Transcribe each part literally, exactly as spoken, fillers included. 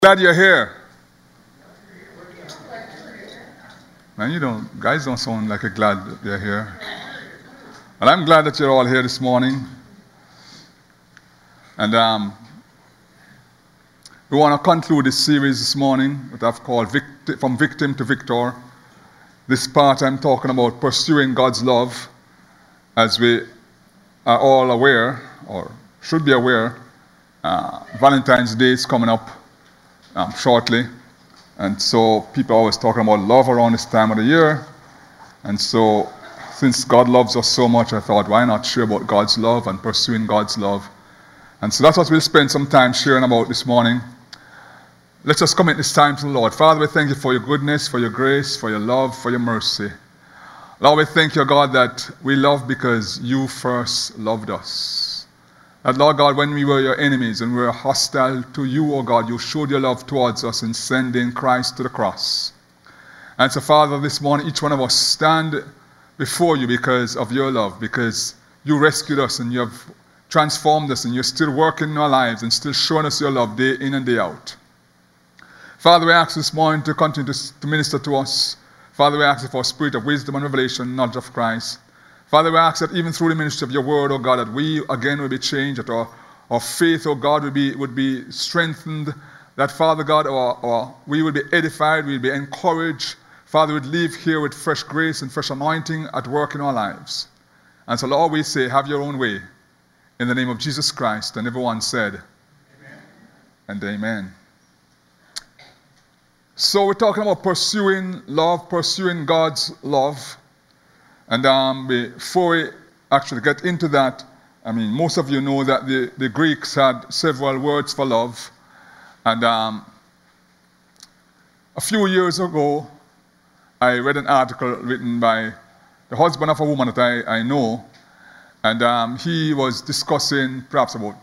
Glad you're here. Man, you don't, guys don't sound like you're glad that they're here. Well, I'm glad that you're all here this morning. And um, we want to conclude this series this morning that I've called Vict- From Victim to Victor. This part I'm talking about pursuing God's love, as we are all aware, or should be aware, uh, Valentine's Day is coming up um, shortly. And so people are always talking about love around this time of the year. And so since God loves us so much, I thought, why not share about God's love and pursuing God's love? And so that's what we'll spend some time sharing about this morning. Let's just commit this time to the Lord. Father, we thank you for your goodness, for your grace, for your love, for your mercy. Lord, we thank you, God, that we love because you first loved us. That, Lord God, when we were your enemies and we were hostile to you, oh God, you showed your love towards us in sending Christ to the cross. And so, Father, this morning, each one of us stand before you because of your love, because you rescued us and you have transformed us and you're still working in our lives and still showing us your love day in and day out. Father, we ask this morning to continue to, to minister to us. Father, we ask for a spirit of wisdom and revelation, knowledge of Christ. Father, we ask that even through the ministry of your word, oh God, that we again will be changed, that our, our faith, oh God, would be, would be strengthened, that, Father God, our, our, we will be edified, we will be encouraged. Father, we'd leave here with fresh grace and fresh anointing at work in our lives. And so, Lord, we say, have your own way, in the name of Jesus Christ. And everyone said, amen. And amen. So we're talking about pursuing love, pursuing God's love. And um, before we actually get into that, I mean, most of you know that the, the Greeks had several words for love. And um, a few years ago, I read an article written by the husband of a woman that I, I know. And um, he was discussing perhaps about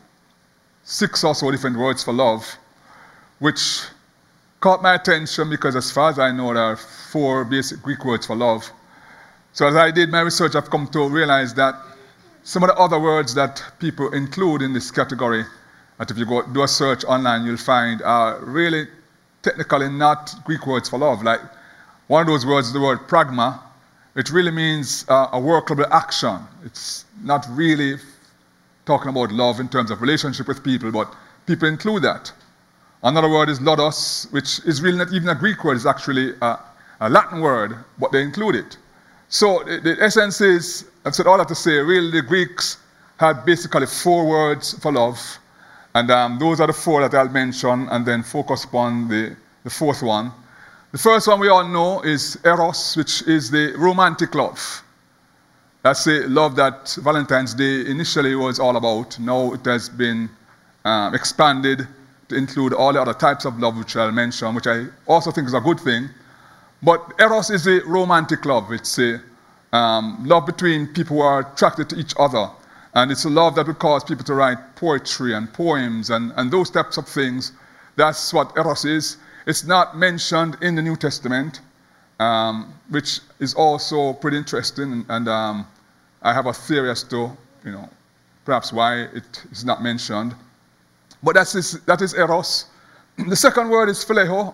six or so different words for love, which caught my attention because as far as I know, there are four basic Greek words for love. So as I did my research, I've come to realize that some of the other words that people include in this category, that if you go do a search online, you'll find are really technically not Greek words for love. Like one of those words is the word pragma. It really means uh, a workable action. It's not really talking about love in terms of relationship with people, but people include that. Another word is lodos, which is really not even a Greek word. It's actually a, a Latin word, but they include it. So the, the essence is, I've said all that to say, really the Greeks had basically four words for love. And um, those are the four that I'll mention and then focus upon the, the fourth one. The first one we all know is eros, which is the romantic love. That's the love that Valentine's Day initially was all about. Now it has been um, expanded to include all the other types of love which I'll mention, which I also think is a good thing. But eros is a romantic love. It's a um, love between people who are attracted to each other. And it's a love that would cause people to write poetry and poems and, and those types of things. That's what eros is. It's not mentioned in the New Testament, um, which is also pretty interesting. And, and um, I have a theory as to, you know, perhaps why it is not mentioned. But that's this, that is eros. The second word is phileo,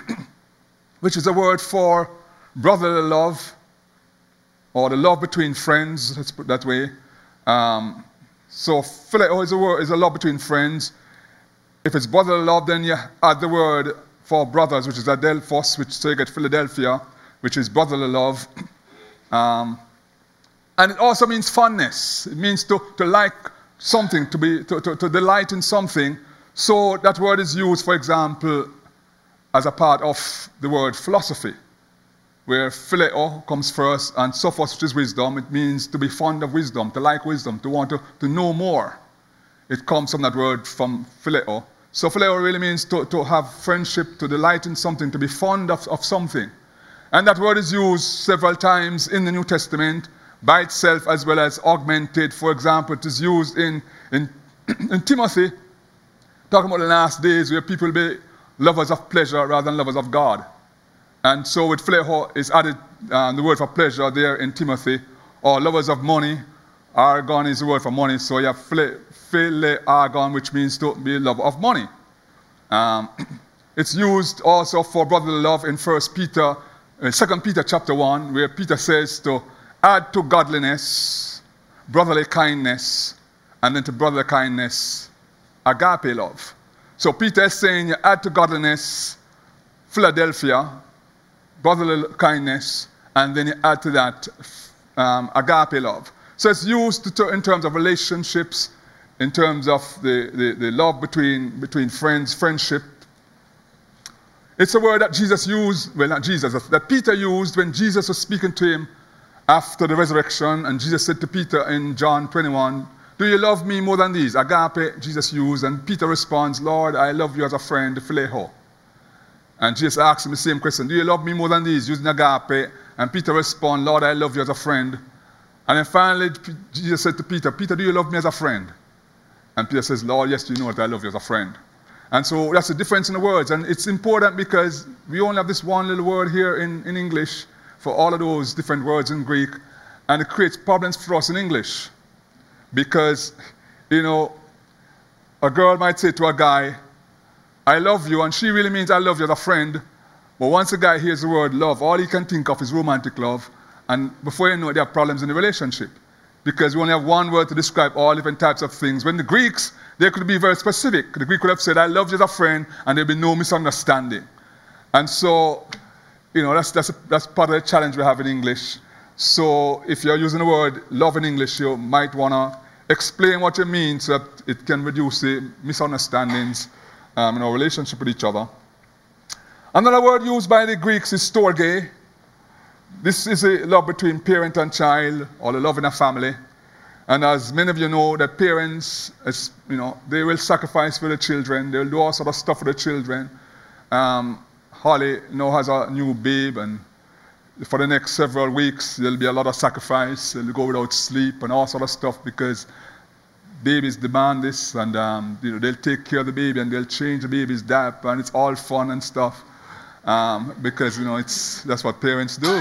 which is a word for brotherly love, or the love between friends, let's put it that way. Um, so phileo is a word, is a love between friends. If it's brotherly love, then you add the word for brothers, which is adelphos, which so you get Philadelphia, which is brotherly love. Um, and it also means fondness. It means to, to like something, to be to, to, to delight in something. So that word is used, for example, as a part of the word philosophy, where phileo comes first and sophos, which is wisdom. It means to be fond of wisdom, to like wisdom, to want to, to know more. It comes from that word from phileo. So phileo really means to, to have friendship, to delight in something, to be fond of, of something. And that word is used several times in the New Testament by itself as well as augmented. For example, it is used in, in, in Timothy, talking about the last days where people will be lovers of pleasure rather than lovers of God. And so with phileo is added um, the word for pleasure there in Timothy, or lovers of money. Argon is the word for money, so you have phile, phile argon, which means to be a lover of money. Um, It's used also for brotherly love in First Peter, uh, Second Peter chapter one, where Peter says to add to godliness, brotherly kindness, and then to brotherly kindness, agape love. So Peter is saying you add to godliness, Philadelphia, brotherly kindness, and then you add to that um, agape love. So it's used to, in terms of relationships, in terms of the, the, the love between, between friends, friendship. It's a word that Jesus used, well not Jesus, that Peter used when Jesus was speaking to him after the resurrection, and Jesus said to Peter in John twenty-one, do you love me more than these? Agape, Jesus used, and Peter responds, Lord, I love you as a friend, phileo. And Jesus asks him the same question, do you love me more than these? Using agape, and Peter responds, Lord, I love you as a friend. And then finally, Jesus said to Peter, Peter, do you love me as a friend? And Peter says, Lord, yes, you know that I love you as a friend. And so that's the difference in the words. And it's important because we only have this one little word here in, in English for all of those different words in Greek. And it creates problems for us in English. Because, you know, a girl might say to a guy, I love you, and she really means I love you as a friend. But once a guy hears the word love, all he can think of is romantic love. And before you know it, there are problems in the relationship. Because we only have one word to describe all different types of things. When the Greeks, they could be very specific. The Greek could have said, I love you as a friend, and there'd be no misunderstanding. And so, you know, that's, that's, a, that's part of the challenge we have in English. So if you're using the word love in English, you might want to explain what you mean so that it can reduce the misunderstandings um, in our relationship with each other. Another word used by the Greeks is storge. This is a love between parent and child, or the love in a family. And as many of you know, that parents, as, you know, they will sacrifice for the children. They'll do all sort of stuff for the children. Um, Holly now has a new babe, and for the next several weeks, there'll be a lot of sacrifice. They'll go without sleep and all sort of stuff because babies demand this, and um, you know, they'll take care of the baby and they'll change the baby's diaper, and it's all fun and stuff. Um, because, you know, it's, that's what parents do.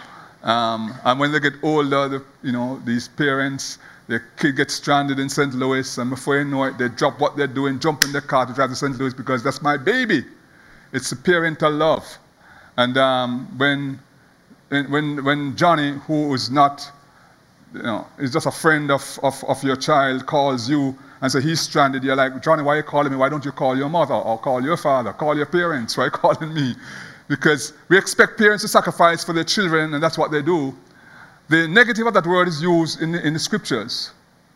Um, and when they get older, the, you know, these parents, their kid gets stranded in Saint Louis, and before you know it, they drop what they're doing, jump in the car to drive to Saint Louis because that's my baby. It's the parental love. And um, when, when, when Johnny, who is not, you know, is just a friend of, of, of your child, calls you and says he's stranded, you're like, Johnny, why are you calling me? Why don't you call your mother or call your father? Call your parents. Why are you calling me? Because we expect parents to sacrifice for their children, and that's what they do. The negative of that word is used in the, in the scriptures.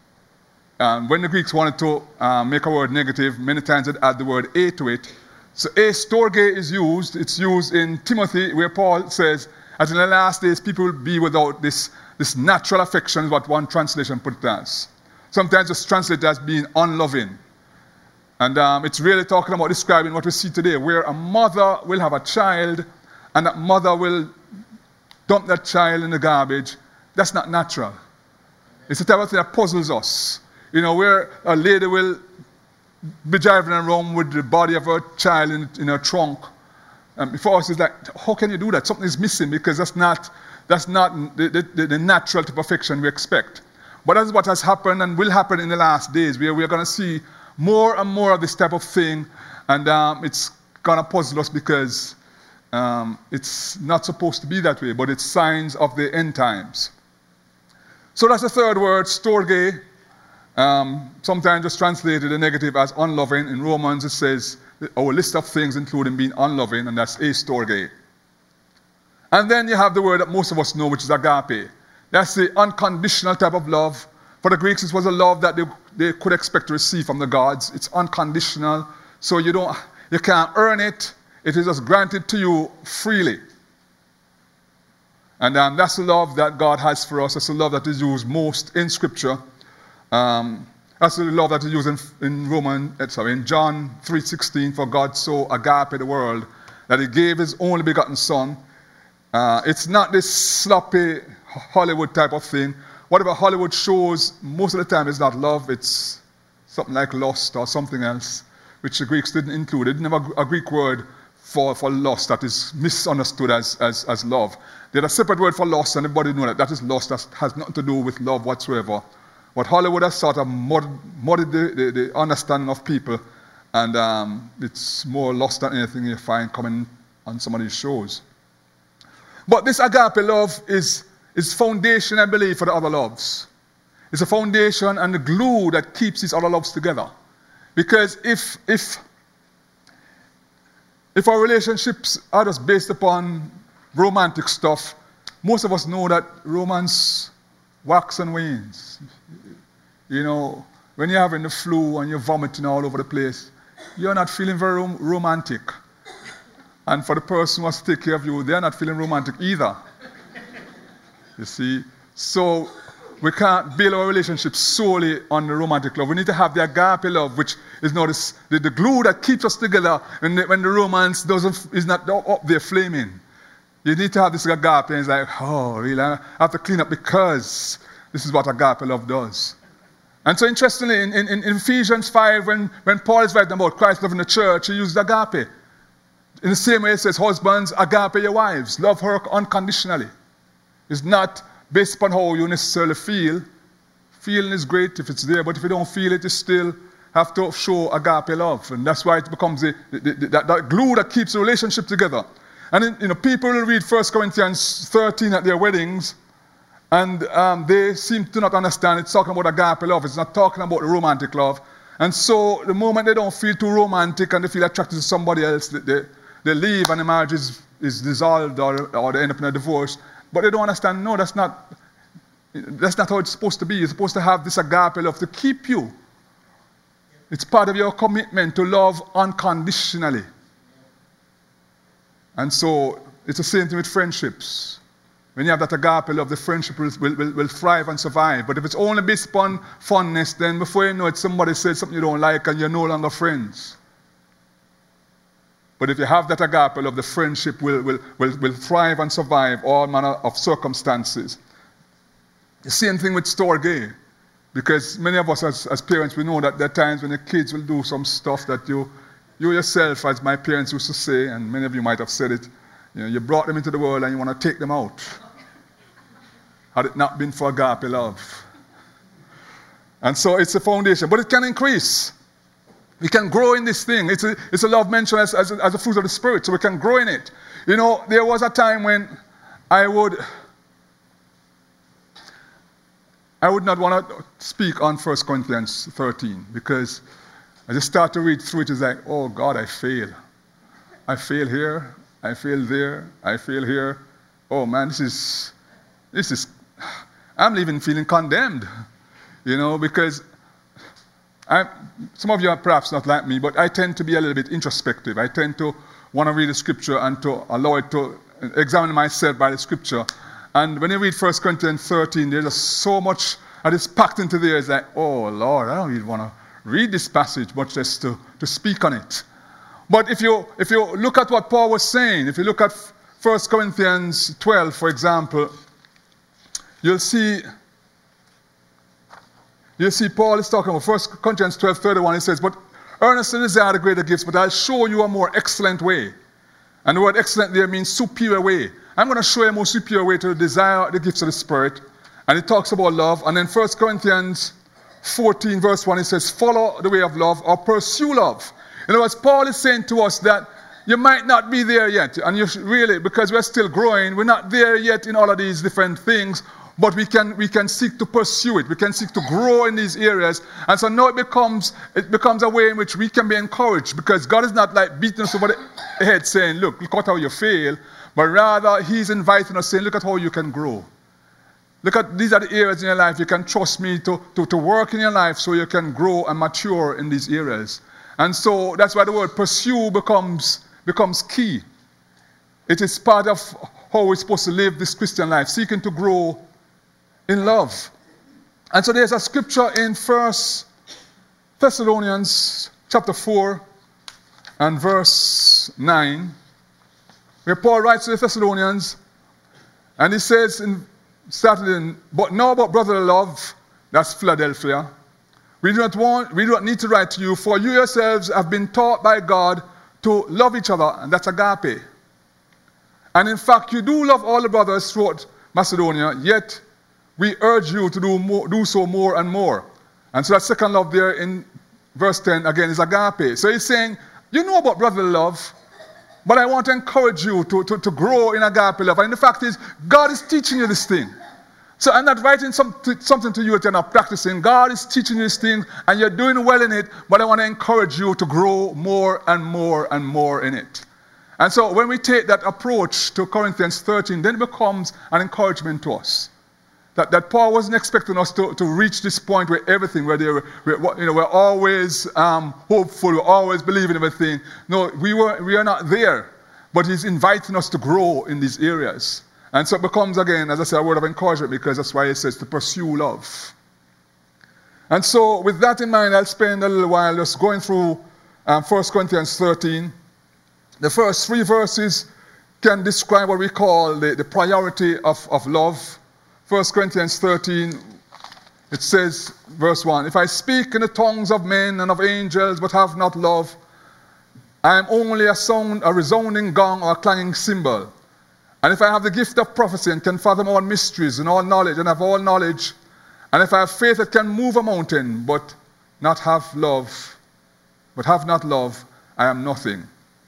Um, when the Greeks wanted to uh, make a word negative, many times they'd add the word a to it. So a storge is used. It's used in Timothy, where Paul says, as in the last days, people will be without this, this natural affection, is what one translation put it as. Sometimes it's translated as being unloving. And um, it's really talking about describing what we see today, where a mother will have a child, and that mother will dump that child in the garbage. That's not natural. It's the type of thing that puzzles us. You know, where a lady will be driving around with the body of her child in, in her trunk. Um, for us, it's like, how can you do that? Something is missing, because that's not, that's not the, the, the natural type of affection we expect. But that's what has happened and will happen in the last days, where we're going to see more and more of this type of thing, and um, it's going to puzzle us because um, it's not supposed to be that way, but it's signs of the end times. So that's the third word, storge. Um, sometimes just translated the negative as unloving. In Romans it says our list of things including being unloving, and that's a storge. And then you have the word that most of us know, which is agape. That's the unconditional type of love. For the Greeks, it was a love that they, they could expect to receive from the gods. It's unconditional, so you don't, you can't earn it. It is just granted to you freely. And um, that's the love that God has for us. That's the love that is used most in Scripture. Um, that's the love that is used in, in Roman, sorry, in John three sixteen. For God so agape the world that He gave His only begotten Son. Uh, it's not this sloppy Hollywood type of thing. Whatever Hollywood shows, most of the time is not love. It's something like lust or something else, which the Greeks didn't include. They didn't have a, a Greek word for, for lust that is misunderstood as, as, as love. They had a separate word for lust, and everybody knows that. That is lust. That has nothing to do with love whatsoever. But Hollywood has sort of muddied, muddied the, the, the understanding of people And um, it's more lost than anything you find coming on some of these shows. But this agape love is, is foundation, I believe, for the other loves. It's a foundation and the glue that keeps these other loves together. Because if, if, if our relationships are just based upon romantic stuff, most of us know that romance wax and wanes. You know, when you're having the flu and you're vomiting all over the place, you're not feeling very rom- romantic. And for the person who has to take care of you, they're not feeling romantic either. You see? So we can't build our relationships solely on the romantic love. We need to have the agape love, which is not this, the, the glue that keeps us together when the, when the romance doesn't, is not up there flaming. You need to have this agape, and it's like, oh, really? I have to clean up because this is what agape love does. And so interestingly, in, in, in Ephesians five, when, when Paul is writing about Christ loving the church, he uses agape. In the same way, it says, husbands, agape your wives. Love her unconditionally. It's not based upon how you necessarily feel. Feeling is great if it's there, but if you don't feel it, you still have to show agape love. And that's why it becomes the, the, the, that, that glue that keeps the relationship together. And in, you know, people will read First Corinthians thirteen at their weddings, and um, they seem to not understand it's talking about agape love. It's not talking about romantic love. And so the moment they don't feel too romantic and they feel attracted to somebody else, they, they, they leave and the marriage is, is dissolved or, or they end up in a divorce. But they don't understand, no, that's not, that's not how it's supposed to be. You're supposed to have this agape love to keep you. It's part of your commitment to love unconditionally. And so it's the same thing with friendships. When you have that agape love, the friendship will, will, will thrive and survive. But if it's only based upon fondness, then before you know it, somebody says something you don't like and you're no longer friends. But if you have that agape love, the friendship will, will, will, will thrive and survive all manner of circumstances. The same thing with storge. Because many of us as, as parents, we know that there are times when the kids will do some stuff that you, you yourself, as my parents used to say, and many of you might have said it, you know, you brought them into the world and you want to take them out. Had it not been for agape love. And so it's a foundation, but it can increase. We can grow in this thing. It's a, it's a love mentioned as, as, a, as a fruit of the Spirit, so we can grow in it. You know, there was a time when I would, I would not want to speak on First Corinthians thirteen, because I just start to read through it, it's like, oh God, I fail. I fail here, I fail there, I fail here. Oh man, this is, this is, I'm even feeling condemned, you know, because I, some of you are perhaps not like me, but I tend to be a little bit introspective. I tend to want to read the scripture and to allow it to examine myself by the scripture. And when you read First Corinthians thirteen, there's just so much that is packed into there. It's like, oh Lord, I don't really want to read this passage, much less to, to speak on it. But if you, if you look at what Paul was saying, if you look at First Corinthians twelve, for example, you'll see, you'll see Paul is talking about First Corinthians twelve, thirty-one. He says, but earnestly desire the greater gifts, but I'll show you a more excellent way. And the word excellent there means superior way. I'm going to show you a more superior way to desire the gifts of the Spirit. And it talks about love. And then First Corinthians fourteen, verse one, it says, follow the way of love or pursue love. In other words, Paul is saying to us that you might not be there yet. And you really, because we're still growing, we're not there yet in all of these different things. But we can we can seek to pursue it. We can seek to grow in these areas. And so now it becomes it becomes a way in which we can be encouraged, because God is not like beating us over the head saying, look, look at how you fail. But rather, He's inviting us saying, look at how you can grow. Look at, these are the areas in your life you can trust me to, to, to work in your life so you can grow and mature in these areas. And so that's why the word pursue becomes, becomes key. It is part of how we're supposed to live this Christian life, seeking to grow in love. And so there's a scripture in First Thessalonians chapter four and verse nine, where Paul writes to the Thessalonians, and he says, in, started in, but now about brotherly love, that's Philadelphia, we do not want, we do not need to write to you, for you yourselves have been taught by God to love each other, and that's agape. And in fact, you do love all the brothers throughout Macedonia, yet we urge you to do more, do so more and more. And so that second love there in verse ten, again, is agape. So he's saying, you know about brotherly love, but I want to encourage you to, to, to grow in agape love. And the fact is, God is teaching you this thing. So I'm not writing some, something to you that you're not practicing. God is teaching you this thing, and you're doing well in it, but I want to encourage you to grow more and more and more in it. And so when we take that approach to Corinthians thirteen, then it becomes an encouragement to us. That, that Paul wasn't expecting us to, to reach this point where everything, where they were, where, you know, we're always um, hopeful, we're always believing everything. No, we, were, we are not there. But he's inviting us to grow in these areas. And so it becomes, again, as I said, a word of encouragement, because that's why it says to pursue love. And so with that in mind, I'll spend a little while just going through um, First Corinthians thirteen. The first three verses can describe what we call the, the priority of, of love. First Corinthians thirteen, it says, verse one, if I speak in the tongues of men and of angels, but have not love, I am only a sound, a resounding gong or a clanging cymbal. And if I have the gift of prophecy and can fathom all mysteries and all knowledge and have all knowledge, and if I have faith that can move a mountain, but not have love, but have not love, I am nothing.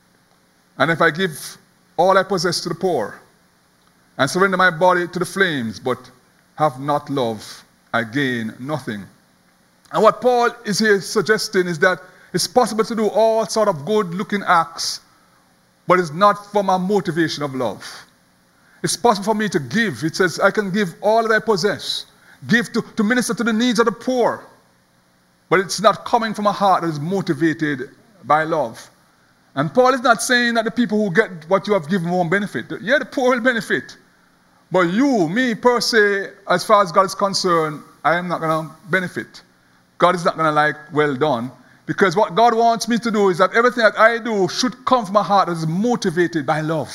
And if I give all I possess to the poor, and surrender my body to the flames, but have not love, I gain nothing. And what Paul is here suggesting is that it's possible to do all sort of good-looking acts, but it's not from a motivation of love. It's possible for me to give. It says, I can give all that I possess. Give to, to minister to the needs of the poor. But it's not coming from a heart that is motivated by love. And Paul is not saying that the people who get what you have given won't benefit. Yeah, the poor will benefit. But you, me, per se, as far as God is concerned, I am not going to benefit. God is not going to like, well done. Because what God wants me to do is that everything that I do should come from a heart that is motivated by love.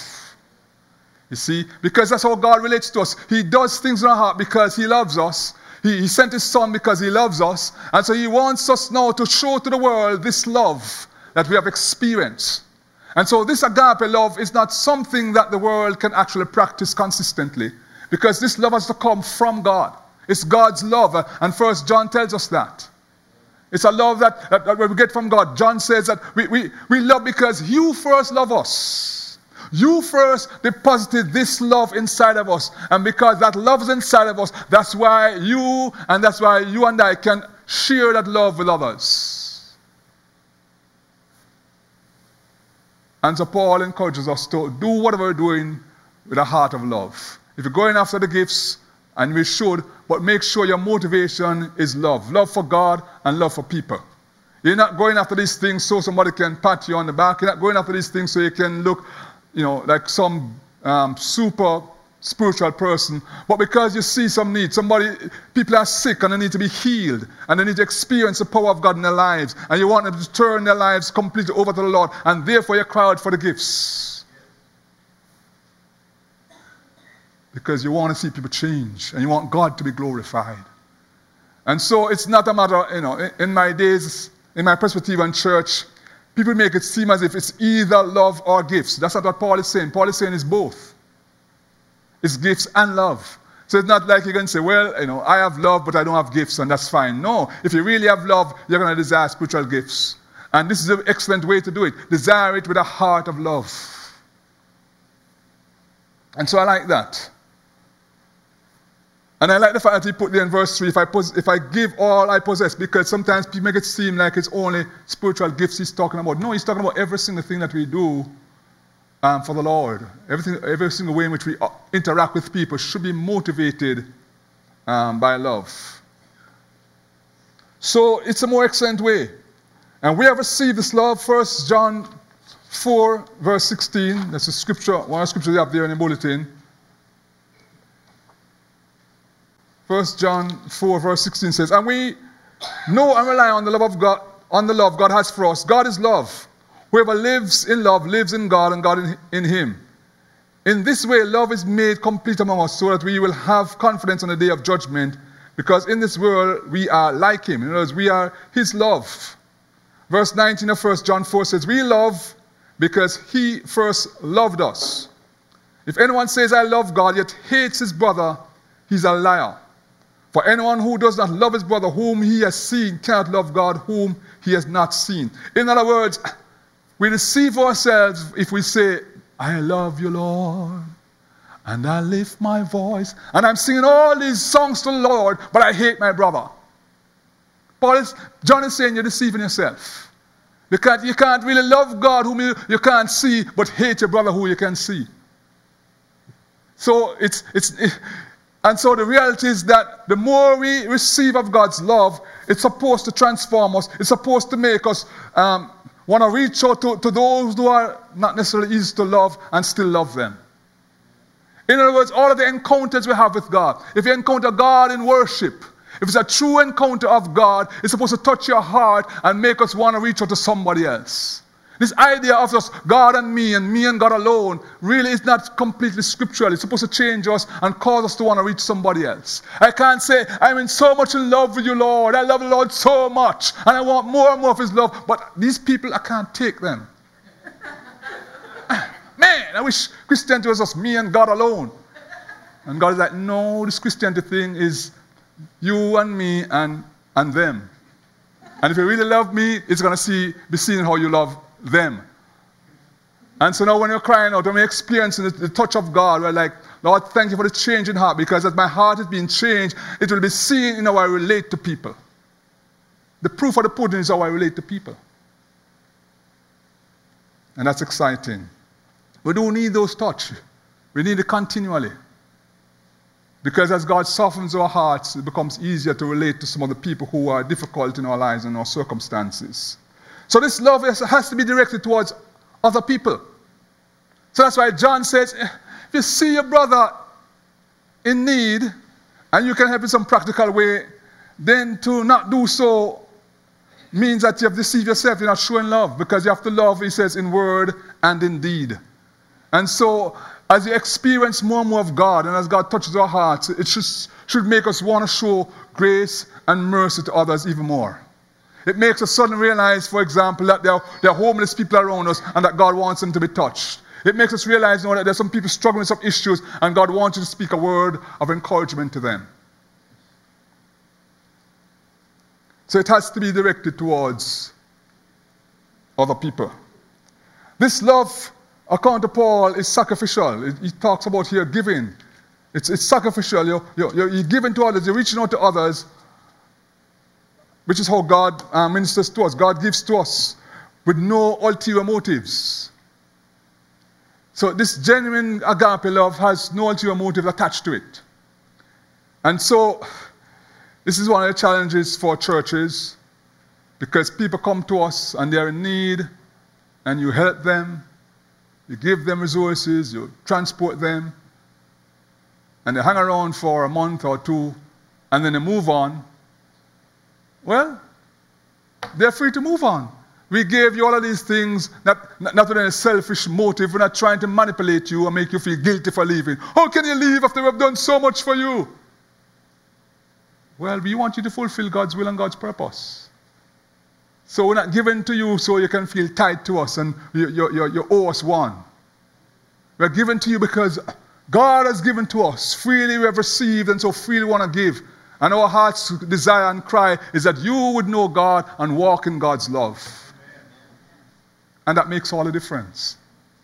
You see? Because that's how God relates to us. He does things in our heart because he loves us. He, he sent his son because he loves us. And so he wants us now to show to the world this love that we have experienced. And so this agape love is not something that the world can actually practice consistently, because this love has to come from God. It's God's love, and First John tells us that. It's a love that, that, that we get from God. John says that we, we, we love because you first love us. You first deposited this love inside of us. And because that love is inside of us, that's why you and that's why you and I can share that love with others. And so Paul encourages us to do whatever we're doing with a heart of love. If you're going after the gifts, and we should, but make sure your motivation is love. Love for God and love for people. You're not going after these things so somebody can pat you on the back. You're not going after these things so you can look, you know, like some um, super spiritual person. But because you see some need, somebody, people are sick and they need to be healed. And they need to experience the power of God in their lives. And you want them to turn their lives completely over to the Lord. And therefore you cry out for the gifts. Because you want to see people change. And you want God to be glorified. And so it's not a matter, you know, in my days, in my Presbyterian church, people make it seem as if it's either love or gifts. That's not what Paul is saying. Paul is saying it's both. It's gifts and love. So it's not like you can say, well, you know, I have love, but I don't have gifts, and that's fine. No, if you really have love, you're going to desire spiritual gifts. And this is an excellent way to do it. Desire it with a heart of love. And so I like that. And I like the fact that he put there in verse three, if I, pos- if I give all I possess, because sometimes people make it seem like it's only spiritual gifts he's talking about. No, he's talking about every single thing that we do um, for the Lord. Everything, every single way in which we interact with people should be motivated um, by love. So it's a more excellent way. And we have received this love. First John four, verse sixteen. That's a scripture, one of the scriptures you have there in the bulletin. First John four, verse sixteen says, and we know and rely on the love of God, on the love God has for us. God is love. Whoever lives in love lives in God and God in, in him. In this way, love is made complete among us, so that we will have confidence on the day of judgment, because in this world we are like him. In other words, we are his love. Verse nineteen of First John four says, we love because he first loved us. If anyone says, I love God, yet hates his brother, he's a liar. For anyone who does not love his brother whom he has seen cannot love God whom he has not seen. In other words, we deceive ourselves if we say, I love you, Lord, and I lift my voice, and I'm singing all these songs to the Lord, but I hate my brother. Paul is, John is saying you're deceiving yourself. You can't, you can't really love God whom you, you can't see, but hate your brother who you can see. So it's, it's, it, and so the reality is that the more we receive of God's love, it's supposed to transform us. It's supposed to make us um, want to reach out to, to those who are not necessarily easy to love and still love them. In other words, all of the encounters we have with God, if you encounter God in worship, if it's a true encounter of God, it's supposed to touch your heart and make us want to reach out to somebody else. This idea of just God and me and me and God alone really is not completely scriptural. It's supposed to change us and cause us to want to reach somebody else. I can't say, I'm in so much in love with you, Lord. I love the Lord so much and I want more and more of his love. But these people, I can't take them. Man, I wish Christianity was just me and God alone. And God is like, no, this Christianity thing is you and me and, and them. And if you really love me, it's going to see, be seen how you love them. And so now when you're crying out, when you're experiencing the, the touch of God, we're like, Lord, thank you for the change in heart, because as my heart is being changed, it will be seen in how I relate to people. The proof of the pudding is how I relate to people. And that's exciting. We don't need those touch. We need it continually. Because as God softens our hearts, it becomes easier to relate to some of the people who are difficult in our lives and our circumstances. So this love has to be directed towards other people. So that's why John says, if you see your brother in need, and you can help in some practical way, then to not do so means that you have deceived yourself, you're not showing love, because you have to love, he says, in word and in deed. And so, as you experience more and more of God, and as God touches our hearts, it should, should make us want to show grace and mercy to others even more. It makes us suddenly realize, for example, that there are, there are homeless people around us and that God wants them to be touched. It makes us realize, you know, that there are some people struggling with some issues and God wants you to speak a word of encouragement to them. So it has to be directed towards other people. This love, according to Paul, is sacrificial. He talks about here giving. It's, it's sacrificial. You're, you're, you're giving to others, you're reaching out to others, which is how God uh, ministers to us. God gives to us with no ulterior motives. So this genuine agape love has no ulterior motive attached to it. And so, this is one of the challenges for churches, because people come to us and they're in need, and you help them, you give them resources, you transport them, and they hang around for a month or two, and then they move on. Well, they're free to move on. We gave you all of these things, not, not, not with any selfish motive. We're not trying to manipulate you and make you feel guilty for leaving. How can you leave after we've done so much for you? Well, we want you to fulfill God's will and God's purpose. So we're not giving to you so you can feel tied to us and you, you, you, you owe us one. We're giving to you because God has given to us. Freely we have received, and so freely we want to give. And our heart's desire and cry is that you would know God and walk in God's love. And that makes all the difference.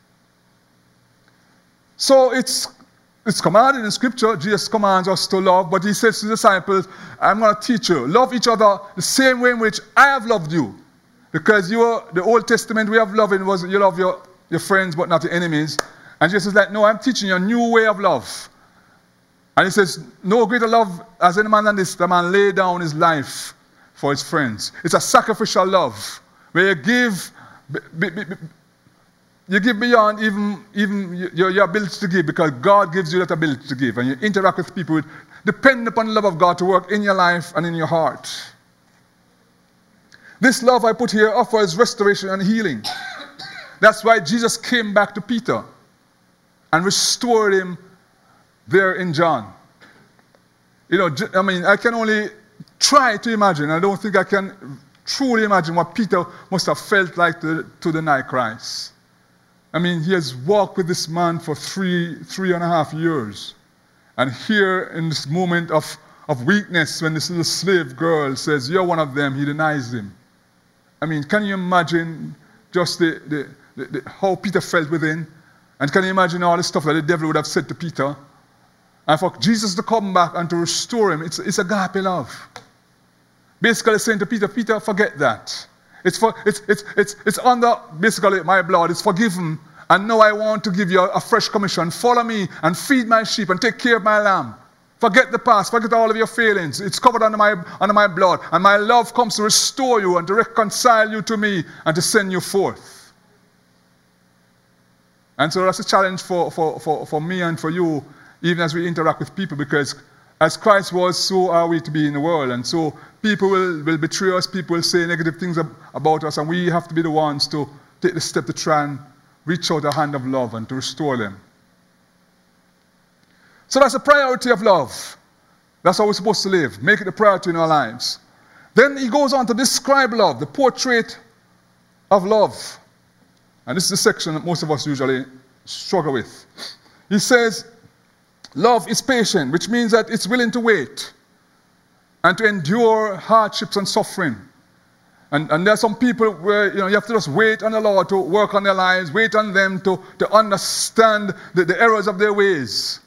So it's It's commanded in Scripture. Jesus commands us to love, but he says to the disciples, I'm going to teach you. Love each other the same way in which I have loved you. Because you are, the Old Testament way of loving was you love your, your friends but not your enemies. And Jesus is like, no, I'm teaching you a new way of love. And he says, no greater love as any man than this, the man lay down his life for his friends. It's a sacrificial love, where you give... Be, be, be, You give beyond even, even your, your ability to give, because God gives you that ability to give. And you interact with people with, depending upon the love of God to work in your life and in your heart. This love I put here offers restoration and healing. That's why Jesus came back to Peter and restored him there in John. You know, I mean, I can only try to imagine. I don't think I can truly imagine what Peter must have felt like to, to deny Christ. I mean, he has walked with this man for three, three and a half years. And here in this moment of, of weakness when this little slave girl says, you're one of them, he denies him. I mean, can you imagine just the, the, the, the how Peter felt within? And can you imagine all the stuff that the devil would have said to Peter? And for Jesus to come back and to restore him, it's, it's agape love. Basically saying to Peter, Peter, forget that. It's, for, it's, it's, it's, it's under, basically, my blood. It's forgiven. And now I want to give you a, a fresh commission. Follow me and feed my sheep and take care of my lamb. Forget the past. Forget all of your failings. It's covered under my, under my blood. And my love comes to restore you and to reconcile you to me and to send you forth. And so that's a challenge for, for, for, for me and for you, even as we interact with people, because as Christ was, so are we to be in the world. And so people will, will betray us, people will say negative things ab- about us, and we have to be the ones to take the step to try and reach out a hand of love and to restore them. So that's a priority of love. That's how we're supposed to live. Make it a priority in our lives. Then he goes on to describe love, the portrait of love. And this is the section that most of us usually struggle with. He says, love is patient, which means that it's willing to wait and to endure hardships and suffering. And, and there are some people where you know you have to just wait on the Lord to work on their lives, wait on them to, to understand the, the errors of their ways.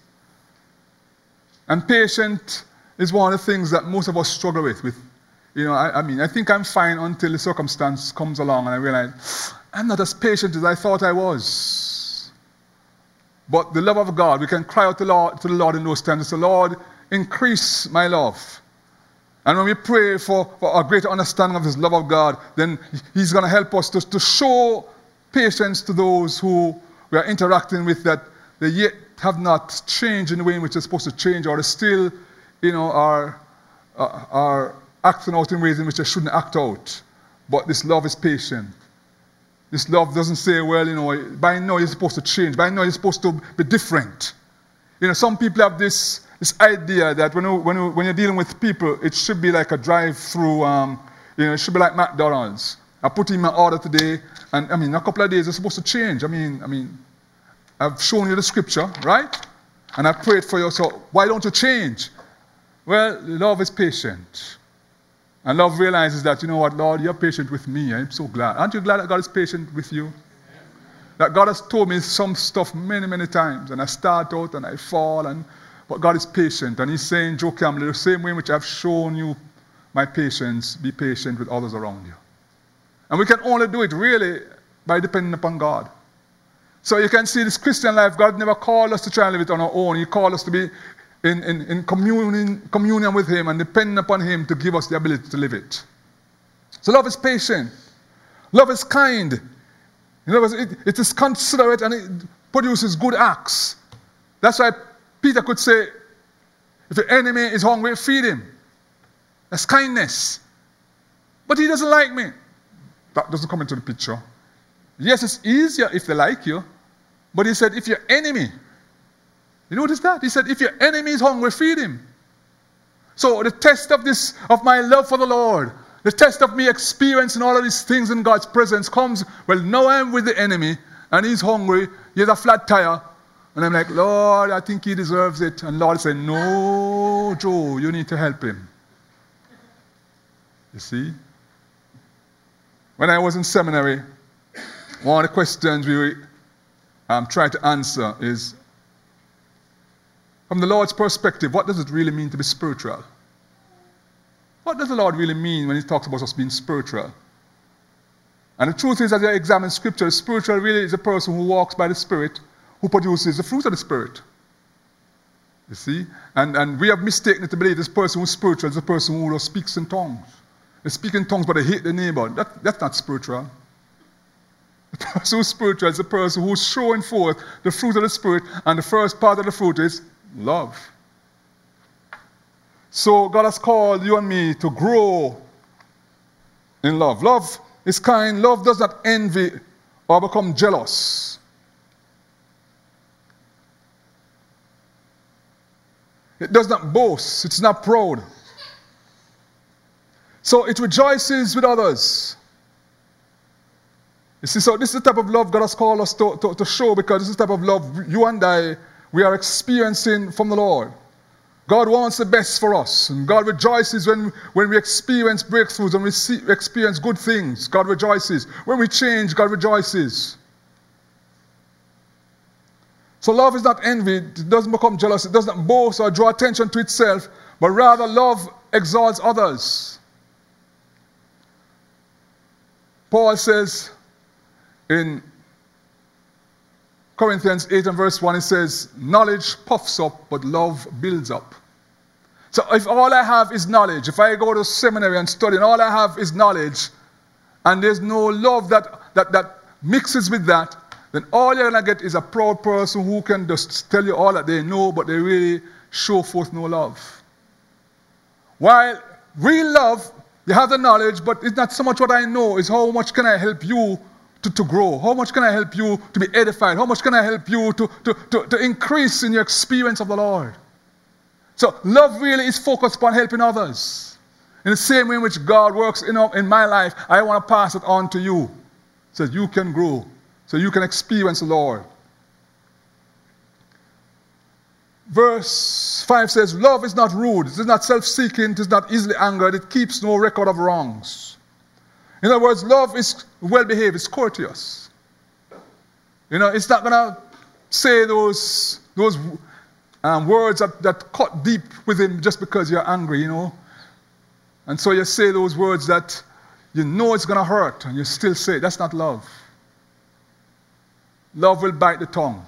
And patient is one of the things that most of us struggle with. with you know, I, I mean, I think I'm fine until the circumstance comes along and I realize, I'm not as patient as I thought I was. But the love of God, we can cry out to, Lord, to the Lord in those times and say, Lord, increase my love. And when we pray for, for a greater understanding of this love of God, then he's going to help us to, to show patience to those who we are interacting with, that they yet have not changed in the way in which they're supposed to change, or they still, you know, are, uh, are acting out in ways in which they shouldn't act out. But this love is patient. This love doesn't say, well, you know, by now you're supposed to change. By now you're supposed to be different. You know, some people have this, this idea that when, you, when, you, when you're dealing with people, it should be like a drive-through, um, you know, it should be like McDonald's. I put in my order today, and I mean, in a couple of days it's supposed to change. I mean, I mean, I've shown you the scripture, right? And I prayed for you, so why don't you change? Well, love is patient. And love realizes that, you know what, Lord, you're patient with me. I'm so glad. Aren't you glad that God is patient with you? That God has told me some stuff many, many times. And I start out and I fall. And but God is patient. And he's saying, Joe Campbell, the same way in which I've shown you my patience, be patient with others around you. And we can only do it really by depending upon God. So you can see this Christian life, God never called us to try and live it on our own. He called us to be in, in, in communion, communion with him and depending upon him to give us the ability to live it. So love is patient. Love is kind. In other words, it, it is considerate and it produces good acts. That's why Peter could say, if the enemy is hungry, feed him. That's kindness. But he doesn't like me. That doesn't come into the picture. Yes, it's easier if they like you. But he said, if your enemy, you notice that? He said, if your enemy is hungry, feed him. So the test of this, of my love for the Lord, the test of me experiencing all of these things in God's presence comes, well, now I'm with the enemy, and he's hungry, he has a flat tire, and I'm like, Lord, I think he deserves it. And Lord said, no, Joe, you need to help him. You see? When I was in seminary, one of the questions we um, try to answer is, from the Lord's perspective, what does it really mean to be spiritual? What does the Lord really mean when he talks about us being spiritual? And the truth is, as you examine Scripture, spiritual really is a person who walks by the Spirit, who produces the fruit of the Spirit. You see? And, and we have mistaken it to believe this person who's spiritual is a person who speaks in tongues. They speak in tongues, but they hate their neighbor. That, that's not spiritual. The person who's spiritual is the person who's showing forth the fruit of the Spirit, and the first part of the fruit is love. So God has called you and me to grow in love. Love is kind. Love does not envy or become jealous. It does not boast. It's not proud. So it rejoices with others. You see, so this is the type of love God has called us to, to, to show, because this is the type of love you and I, we are experiencing from the Lord. God wants the best for us. And God rejoices when, when we experience breakthroughs, when we see, experience good things. God rejoices. When we change, God rejoices. So love is not envy. It doesn't become jealous. It doesn't boast or draw attention to itself. But rather love exalts others. Paul says in Corinthians eight and verse one, it says, knowledge puffs up, but love builds up. So if all I have is knowledge, if I go to seminary and study and all I have is knowledge, and there's no love that, that, that mixes with that, then all you're going to get is a proud person who can just tell you all that they know, but they really show forth no love. While real love, you have the knowledge, but it's not so much what I know, it's how much can I help you to, to grow? How much can I help you to be edified? How much can I help you to, to, to, to increase in your experience of the Lord? So love really is focused upon helping others. In the same way in which God works in, in my life, I want to pass it on to you so that you can grow, so you can experience the Lord. Verse five says, love is not rude, it is not self-seeking, it is not easily angered, it keeps no record of wrongs. In other words, love is well-behaved, it's courteous. You know, it's not going to say those, those um, words that, that cut deep within just because you're angry, you know. And so you say those words that you know it's going to hurt, and you still say it. That's not love. Love will bite the tongue.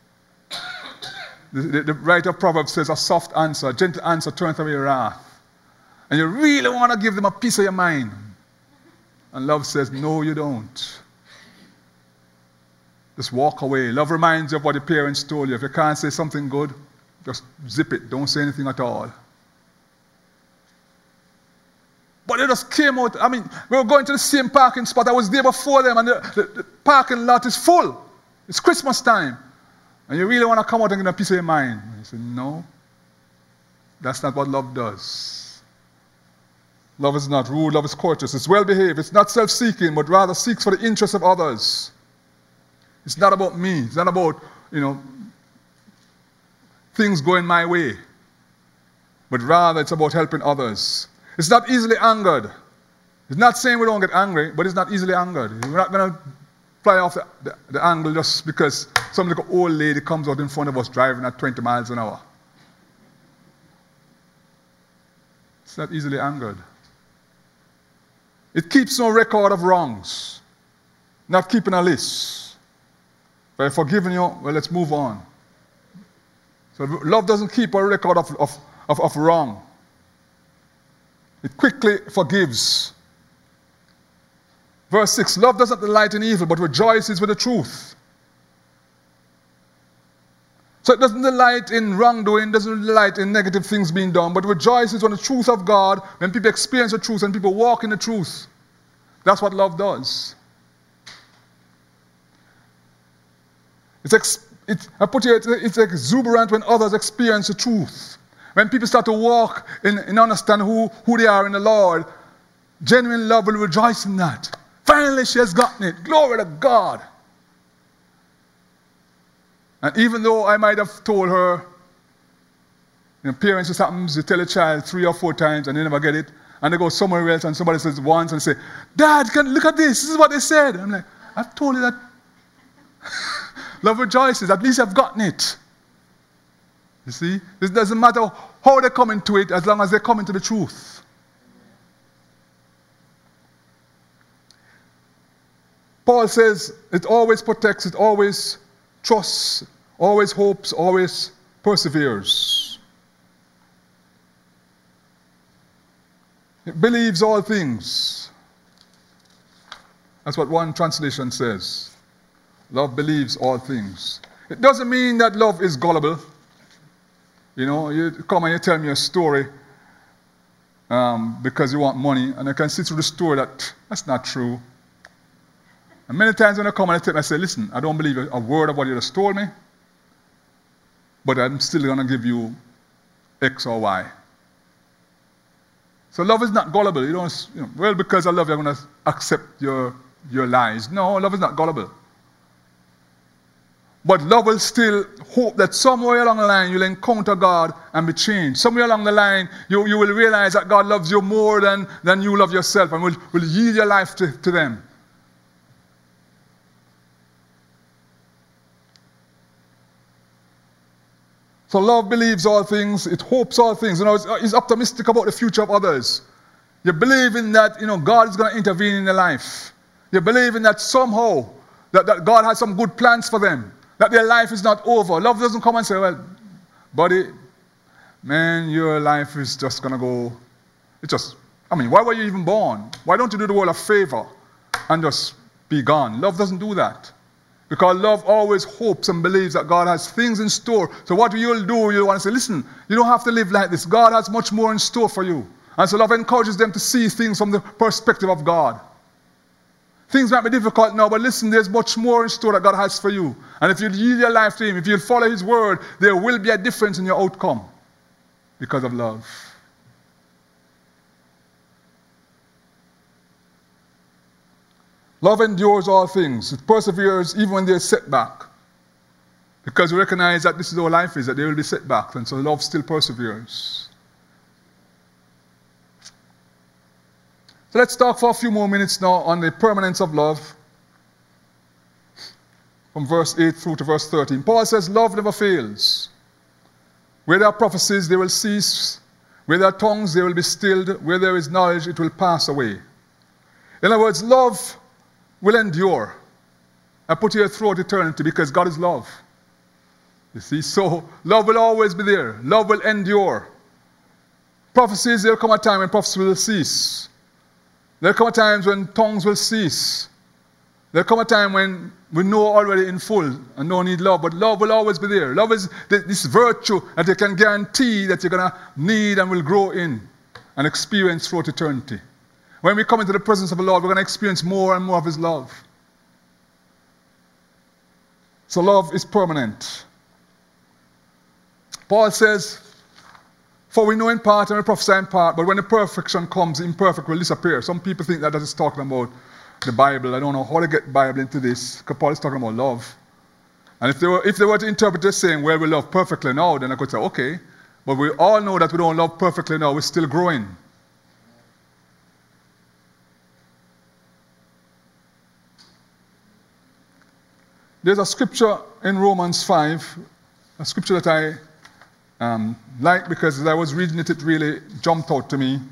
The, the, the writer of Proverbs says, a soft answer, a gentle answer turns away wrath. And you really want to give them a piece of your mind. And love says, no, you don't. Just walk away. Love reminds you of what your parents told you. If you can't say something good, just zip it. Don't say anything at all. But they just came out. I mean, we were going to the same parking spot. I was there before them, and the, the, the parking lot is full. It's Christmas time. And you really want to come out and get a piece of your mind. And you say, no, that's not what love does. Love is not rude, love is courteous. It's well-behaved. It's not self-seeking, but rather seeks for the interests of others. It's not about me. It's not about, you know, things going my way. But rather it's about helping others. It's not easily angered. It's not saying we don't get angry, but it's not easily angered. We're not going to fly off the, the, the angle just because some little old lady comes out in front of us driving at twenty miles an hour. It's not easily angered. It keeps no record of wrongs. Not keeping a list. If I've forgiven you, well, let's move on. So love doesn't keep a record of, of, of, of wrong. It quickly forgives. Verse six, love doesn't delight in evil, but rejoices with the truth. So it doesn't delight in wrongdoing, doesn't delight in negative things being done, but rejoices on the truth of God, when people experience the truth and people walk in the truth. That's what love does. It's, ex- it's I put here, it's, it's exuberant when others experience the truth. When people start to walk and, and understand who, who they are in the Lord, genuine love will rejoice in that. Finally, she has gotten it. Glory to God. And even though I might have told her, you know, parents, this happens, you tell a child three or four times and they never get it, and they go somewhere else and somebody says once and say, Dad, can, look at this. This is what they said. I'm like, I've told you that. Love rejoices. At least I've gotten it. You see? It doesn't matter how they come into it as long as they come into the truth. Paul says it always protects, it always trusts, always hopes, always perseveres. It believes all things. That's what one translation says. Love believes all things. It doesn't mean that love is gullible. You know, you come and you tell me a story um, because you want money, and I can see through the story that that's not true. And many times when I come and I tell me, I say, listen, I don't believe a word of what you just told me, but I'm still going to give you X or Y. So love is not gullible. You don't, you know, well, because I love you, I'm going to accept your, your lies. No, love is not gullible. But love will still hope that somewhere along the line you'll encounter God and be changed. Somewhere along the line you, you will realize that God loves you more than, than you love yourself and will, will yield your life to, to them. So love believes all things, it hopes all things. You know, it's, it's optimistic about the future of others. You believe in that, you know, God is going to intervene in their life. You believe in that somehow, that, that God has some good plans for them. That their life is not over. Love doesn't come and say, well, buddy, man, your life is just going to go. It's just, I mean, why were you even born? Why don't you do the world a favor and just be gone? Love doesn't do that. Because love always hopes and believes that God has things in store. So what you'll do, you'll want to say, listen, you don't have to live like this. God has much more in store for you. And so love encourages them to see things from the perspective of God. Things might be difficult now, but listen, there's much more in store that God has for you. And if you yield your life to Him, if you follow His word, there will be a difference in your outcome because of love. Love endures all things. It perseveres even when there's setback. Because we recognize that this is how life is, that there will be setbacks, and so love still perseveres. So let's talk for a few more minutes now on the permanence of love. From verse eight through to verse thirteen. Paul says, love never fails. Where there are prophecies, they will cease. Where there are tongues, they will be stilled. Where there is knowledge, it will pass away. In other words, love will endure. I put here throughout eternity because God is love. You see, so love will always be there. Love will endure. Prophecies, there will come a time when prophecy will cease. There will come a time when tongues will cease. There will come a time when we know already in full and no need love, but love will always be there. Love is this virtue that you can guarantee that you're going to need and will grow in and experience throughout eternity. When we come into the presence of the Lord, we're going to experience more and more of His love. So love is permanent. Paul says, for we know in part and we prophesy in part, but when the perfection comes, imperfect will disappear. Some people think that that is talking about the Bible. I don't know how to get the Bible into this, because Paul is talking about love. And if they were, if they were to interpret this saying, well, we love perfectly now, then I could say, okay, but we all know that we don't love perfectly now, we're still growing. There's a scripture in Romans five, a scripture that I um, like because as I was reading it, it really jumped out to me.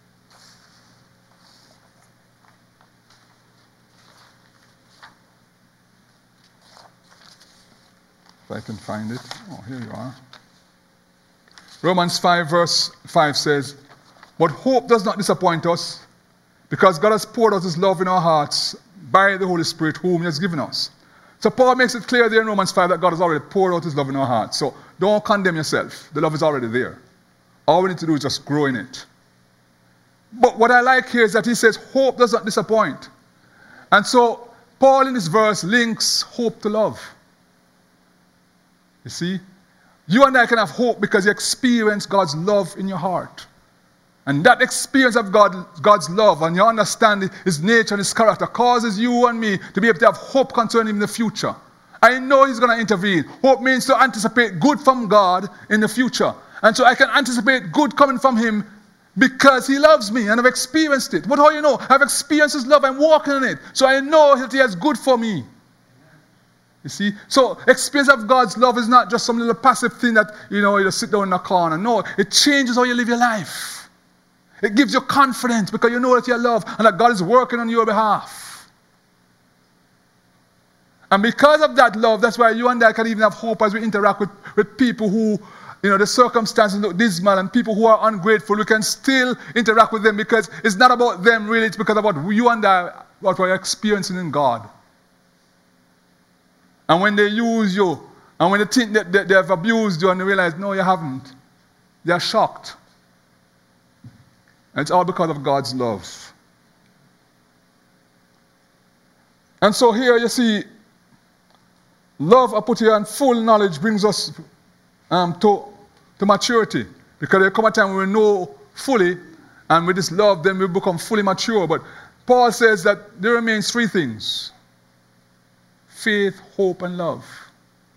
If I can find it. Oh, here you are. Romans five verse five says, but hope does not disappoint us, because God has poured out His love in our hearts by the Holy Spirit whom He has given us. So Paul makes it clear there in Romans five that God has already poured out His love in our hearts. So don't condemn yourself. The love is already there. All we need to do is just grow in it. But what I like here is that he says hope does not disappoint. And so Paul in this verse links hope to love. You see? You and I can have hope because you experience God's love in your heart. And that experience of God, God's love and your understanding His nature and His character causes you and me to be able to have hope concerning the future. I know He's going to intervene. Hope means to anticipate good from God in the future. And so I can anticipate good coming from Him because He loves me and I've experienced it. But how you know? I've experienced His love. I'm walking in it. So I know that He has good for me. You see? So experience of God's love is not just some little passive thing that, you know, you just sit down in a corner. No, it changes how you live your life. It gives you confidence because you know that you're loved and that God is working on your behalf. And because of that love, that's why you and I can even have hope as we interact with, with people who, you know, the circumstances look dismal and people who are ungrateful. We can still interact with them because it's not about them really. It's because of what you and I, what we're experiencing in God. And when they use you, and when they think that they, they have abused you and they realize, no, you haven't, they are shocked. And it's all because of God's love. And so here you see, love, I put here, and full knowledge brings us um, to, to maturity. Because there come a time when we know fully, and with this love, then we become fully mature. But Paul says that there remains three things: faith, hope, and love.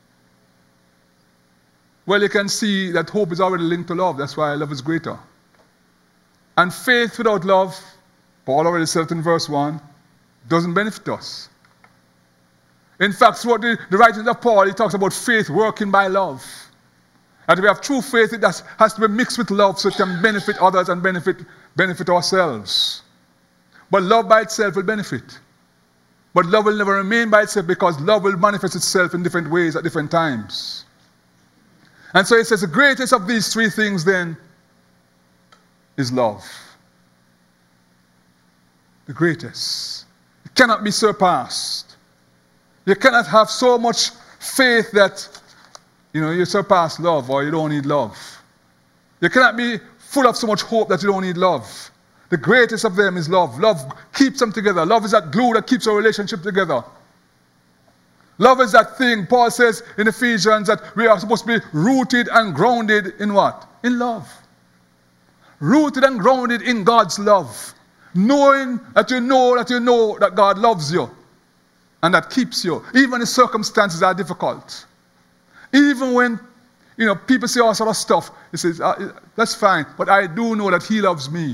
Well, you can see that hope is already linked to love. That's why love is greater. And faith without love, Paul already said it in verse one, doesn't benefit us. In fact, throughout the, the writings of Paul, he talks about faith working by love. And if we have true faith, it has, has to be mixed with love so it can benefit others and benefit, benefit ourselves. But love by itself will benefit. But love will never remain by itself because love will manifest itself in different ways at different times. And so he says the greatest of these three things then is love. The greatest. It cannot be surpassed. You cannot have so much faith that, you know, you surpass love or you don't need love. You cannot be full of so much hope that you don't need love. The greatest of them is love. Love keeps them together. Love is that glue that keeps our relationship together. Love is that thing, Paul says in Ephesians, that we are supposed to be rooted and grounded in what? In love. Rooted and grounded in God's love. Knowing that you know that you know that God loves you. And that keeps you. Even when the circumstances are difficult. Even when, you know, people say all sort of stuff. He says, uh, that's fine. But I do know that he loves me.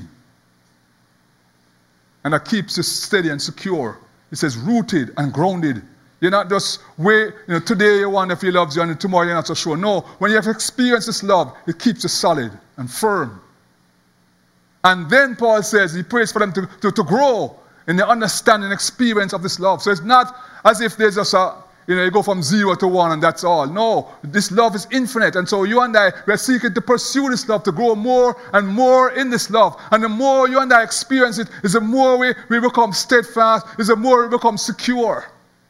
And that keeps you steady and secure. He says, rooted and grounded. You're not just wait, you know, today you wonder if he loves you and tomorrow you're not so sure. No, when you have experienced this love, it keeps you solid and firm. And then Paul says, he prays for them to, to, to grow in the understanding and experience of this love. So it's not as if there's just a, you know, you go from zero to one and that's all. No, this love is infinite. And so you and I, we're seeking to pursue this love, to grow more and more in this love. And the more you and I experience it, is the more we, we become steadfast, is the more we become secure.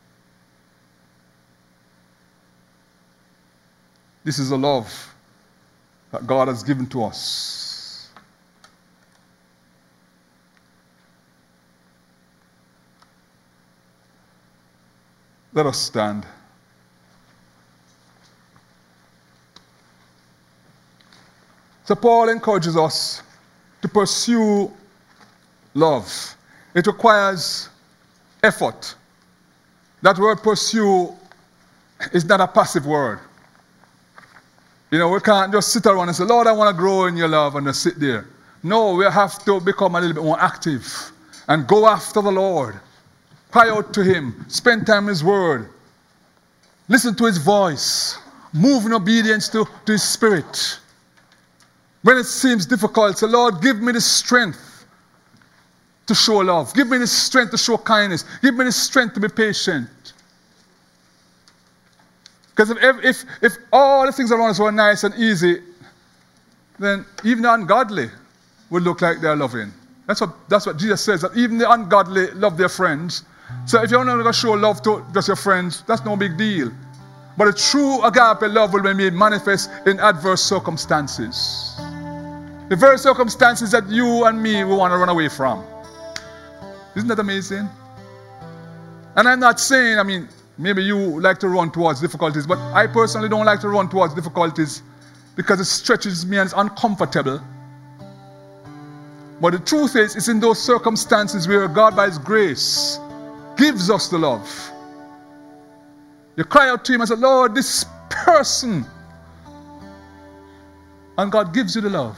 This is a love that God has given to us. Let us stand. So Paul encourages us to pursue love. It requires effort. That word pursue is not a passive word. You know, we can't just sit around and say, Lord, I want to grow in your love, and just sit there. No, we have to become a little bit more active and go after the Lord. Cry out to him. Spend time in his word. Listen to his voice. Move in obedience to, to his spirit. When it seems difficult, say, Lord, give me the strength to show love. Give me the strength to show kindness. Give me the strength to be patient. Because if, if, if all the things around us were nice and easy, then even the ungodly would look like they're loving. That's what, that's what Jesus says, that even the ungodly love their friends. So if you're not going to show love to just your friends, that's no big deal. But a true agape love will be made manifest in adverse circumstances. The very circumstances that you and me will want to run away from. Isn't that amazing? And I'm not saying, I mean, maybe you like to run towards difficulties, but I personally don't like to run towards difficulties because it stretches me and it's uncomfortable. But the truth is, it's in those circumstances where God, by his grace, gives us the love. You cry out to him and say, Lord, this person. And God gives you the love.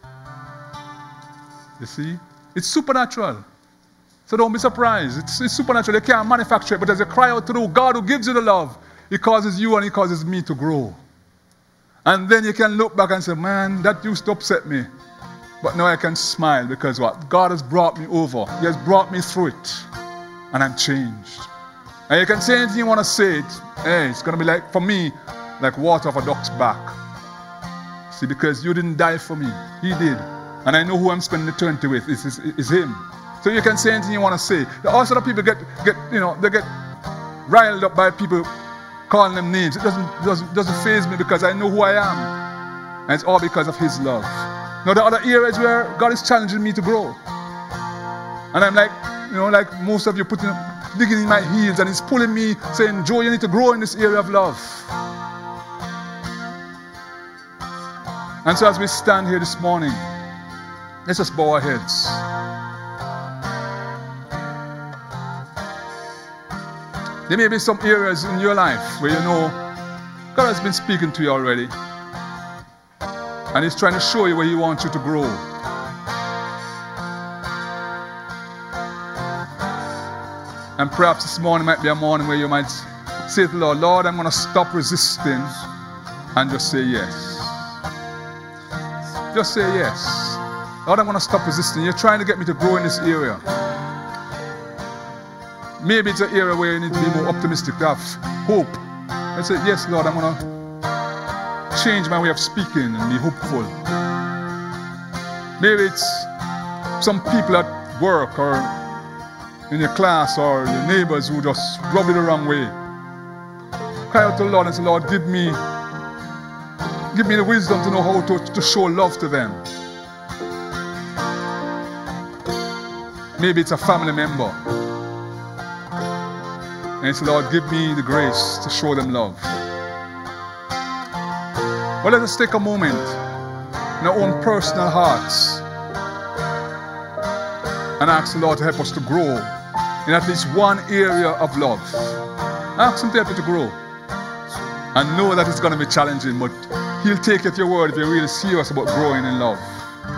You see? It's supernatural. So don't be surprised. It's, it's supernatural. You can't manufacture it. But as you cry out to the God who gives you the love, he causes you and he causes me to grow. And then you can look back and say, man, that used to upset me. But now I can smile because what? God has brought me over. He has brought me through it. And I'm changed. And you can say anything you want to say it. Hey, it's going to be like, for me, like water off a duck's back. See, because you didn't die for me. He did. And I know who I'm spending eternity with. It's, it's, it's him. So you can say anything you want to say. Also, the people get, get, you know, they get riled up by people calling them names. It doesn't, doesn't, doesn't faze me because I know who I am. And it's all because of his love. Now, the other areas where God is challenging me to grow. And I'm like, you know, like most of you putting, digging in my heels, and he's pulling me, saying, Joe, you need to grow in this area of love. And so as we stand here this morning, let's just bow our heads. There may be some areas in your life where you know God has been speaking to you already. And He's trying to show you where He wants you to grow. And perhaps this morning might be a morning where you might say to the Lord, Lord, I'm going to stop resisting and just say yes. Just say yes. Lord, I'm going to stop resisting. You're trying to get me to grow in this area. Maybe it's an area where you need to be more optimistic, to have hope. And say, yes, Lord, I'm going to change my way of speaking and be hopeful. Maybe it's some people at work or in your class or your neighbors who just rub it the wrong way. Cry out to the Lord and say, Lord, give me, give me the wisdom to know how to, to show love to them. Maybe it's a family member. And say, Lord, give me the grace to show them love. But let us take a moment in our own personal hearts and ask the Lord to help us to grow in at least one area of love. Ask Him to help you to grow. And know that it's going to be challenging, but He'll take you at your word if you're really serious about growing in love.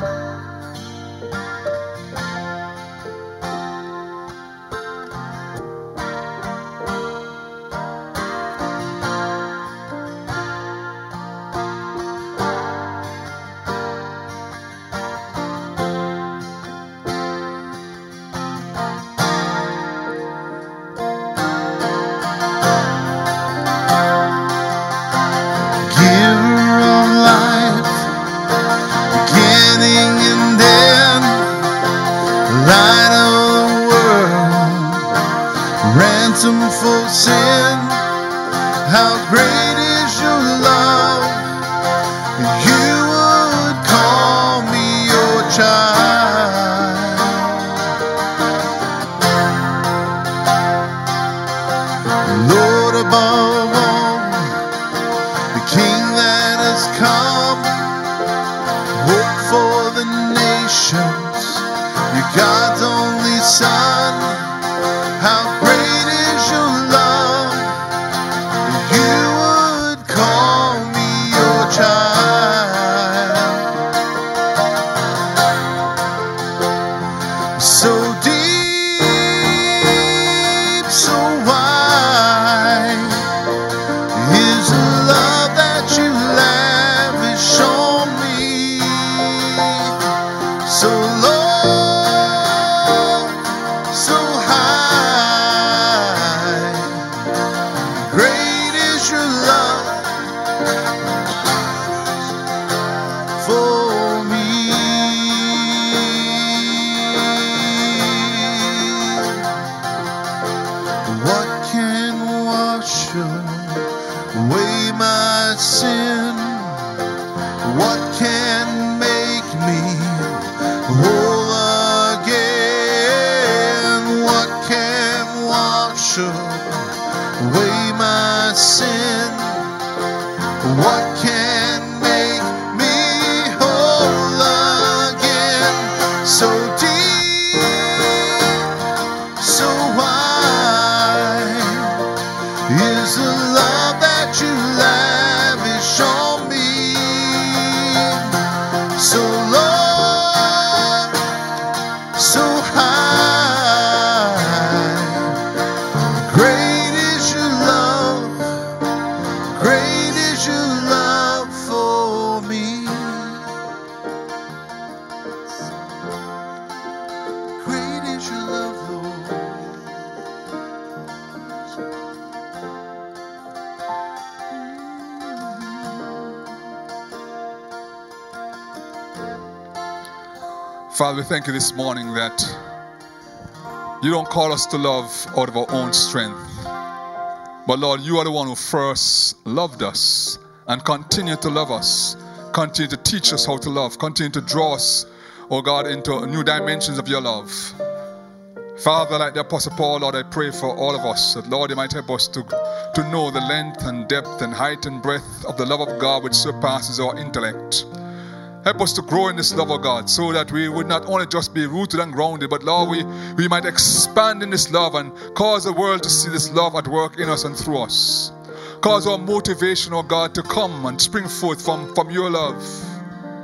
Father, we thank you this morning that you don't call us to love out of our own strength. But Lord, you are the one who first loved us and continue to love us. Continue to teach us how to love. Continue to draw us, oh God, into new dimensions of your love. Father, like the Apostle Paul, Lord, I pray for all of us that, Lord, you might help us to, to know the length and depth and height and breadth of the love of God which surpasses our intellect. Help us to grow in this love of God so that we would not only just be rooted and grounded, but Lord, we, we might expand in this love and cause the world to see this love at work in us and through us. Cause our motivation, oh God, to come and spring forth from, from your love.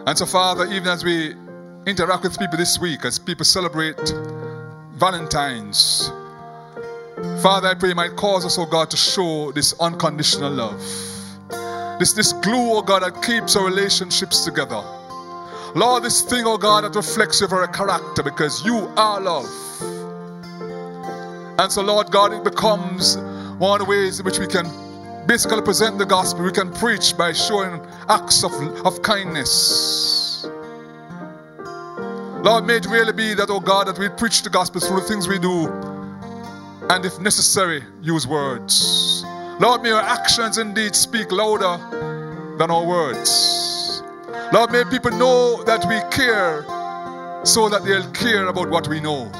And so, Father, even as we interact with people this week, as people celebrate Valentine's, Father, I pray you might cause us, oh God, to show this unconditional love. This, this glue, oh God, that keeps our relationships together. Lord, this thing, oh God, that reflects your very character, because you are love. And so, Lord God, it becomes one of the ways in which we can basically present the gospel. We can preach by showing acts of, of kindness. Lord, may it really be that, oh God, that we preach the gospel through the things we do, and if necessary, use words. Lord, may our actions indeed speak louder than our words. Lord, may people know that we care so that they'll care about what we know.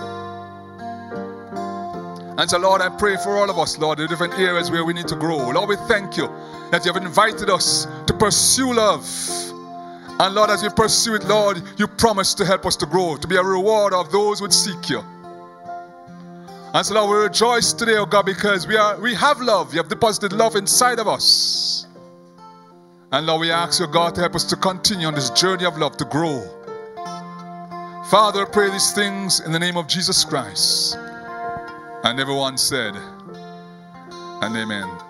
And so, Lord, I pray for all of us, Lord, the different areas where we need to grow. Lord, we thank you that you have invited us to pursue love. And Lord, as we pursue it, Lord, you promise to help us to grow, to be a reward of those who would seek you. And so, Lord, we rejoice today, oh God, because we are we have love. You have deposited love inside of us. And Lord, we ask you, God, to help us to continue on this journey of love, to grow. Father, I pray these things in the name of Jesus Christ. And everyone said, and amen.